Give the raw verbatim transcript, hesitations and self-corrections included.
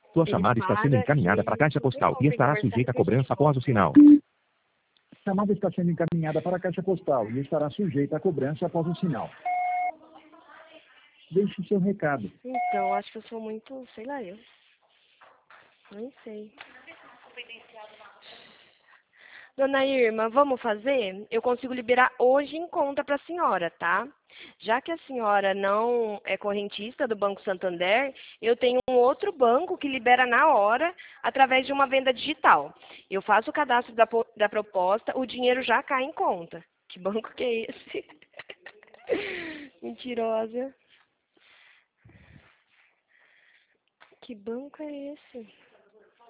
Sua Ele chamada está sendo paga encaminhada e para a caixa não tem postal como e ele estará conversar sujeita a com a gente cobrança após o sinal. A chamada está sendo encaminhada para a caixa postal e estará sujeita a cobrança após o sinal. Deixe seu recado. Então, acho que eu sou muito, sei lá, eu. Nem sei. Dona Irma, vamos fazer? Eu consigo liberar hoje em conta para a senhora, tá? Já que a senhora não é correntista do Banco Santander, eu tenho um outro banco que libera na hora através de uma venda digital. Eu faço o cadastro da, po- da proposta, o dinheiro já cai em conta. Que banco que é esse? Mentirosa. Que banco é esse?